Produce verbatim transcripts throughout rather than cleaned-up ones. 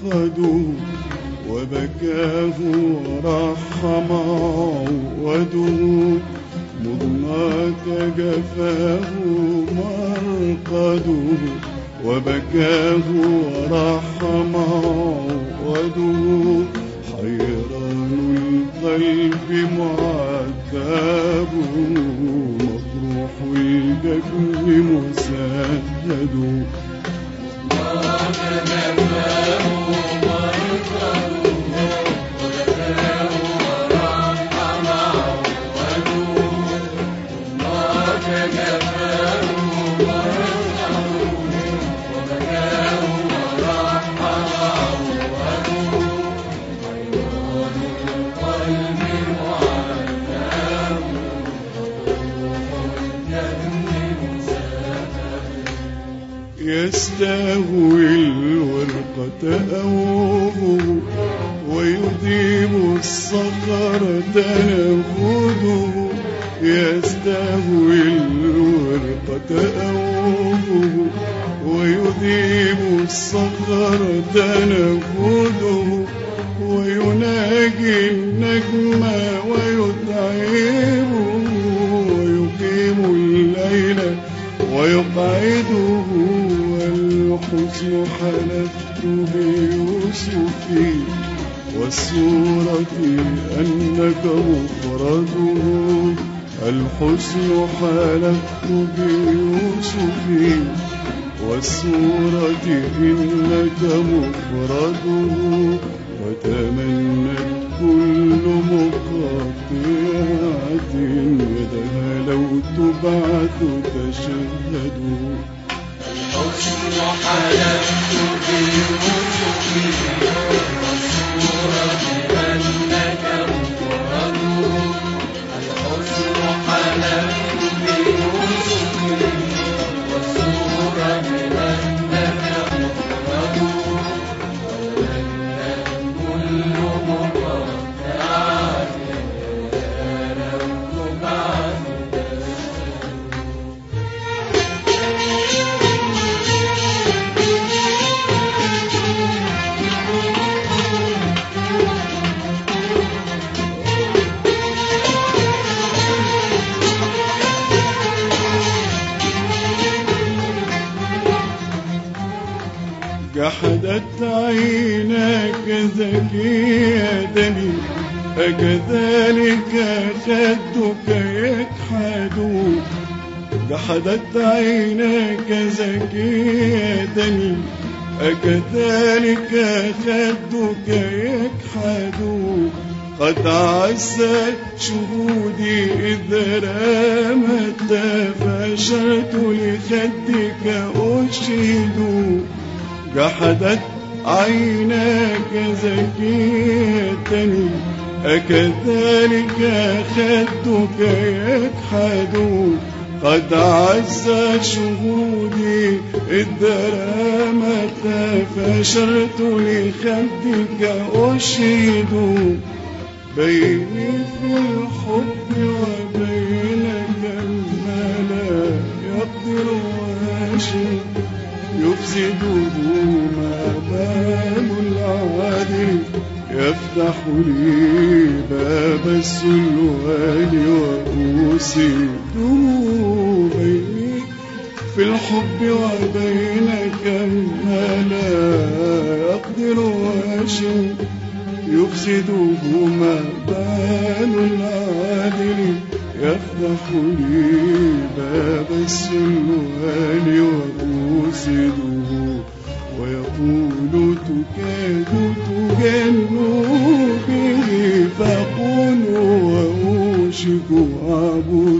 مرقده وبكاه ورحم عوده مضناك جفاه مرقده وبكاه ورحم عوده حيران القلب معذب مطروح الجفن مسدد مضناك جفاه مرقده وبكاه ورحم عوده مضناك جفاه يستهوي الورقة أوه ويديم الصخر تنفده يستهوي الورقة أوه ويديم الصخر تنفده ويناجي النجم ويتعبه ويقيم الليل ويقعده والحزن حلفت بيوسف والسورة أنك مفرده الحزن حلفت بيوسف والسورة إنك مفرده وتمنت كل مقاطعة يدها لو تبعث تشهد الحزن حلفت بيوسف والسورة أنك مفرده الحزن حلفت بيوسف والسورة أنك مفرده وتمنت كل مقاطعة لو تبعث جحدت عيناك زكيتني أكذلك خدك يجحد جحدت عيناك زكيتني أكذلك خدك يجحد قد عزت شهودي إذ رامت فأشرت لخدك أشهد جحدت عيناك زكيتني أكذلك خدك يجحد قد عز شهودي إذ رامت فأشرت لخدك أشهد بيني في الحب وبينك ما لا يقدر واشد يفسده ما بال العادل يفتح لي باب السلوان وأوسده بيني في الحب وبينك ما لا يقدر واشد يفسده ما بال العادل يفتح لي باب السلوان وأوسده ويقول تكاد تجن به فأقول وأوشك أعبد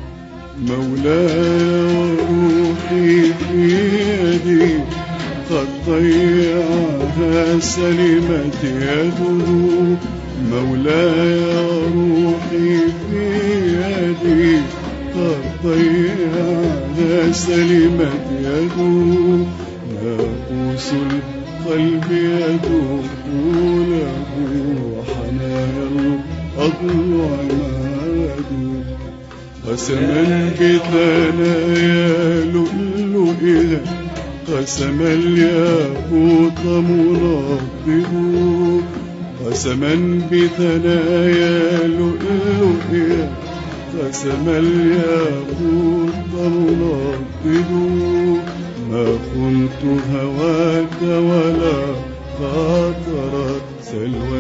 مولاي وروحي في يدي قد ضيعها سلمت يده مولاي روحي في يدي قد ضيعها سلمت يده ناقوس القلب يدوق له حنايا الأضلع عماد قسما بثنايا لؤلؤها قسم الياقوت منضد قسما بثنايا لؤلؤيا قسم الياقوت منضد ما كنت هواك ولا خاطرت سلوى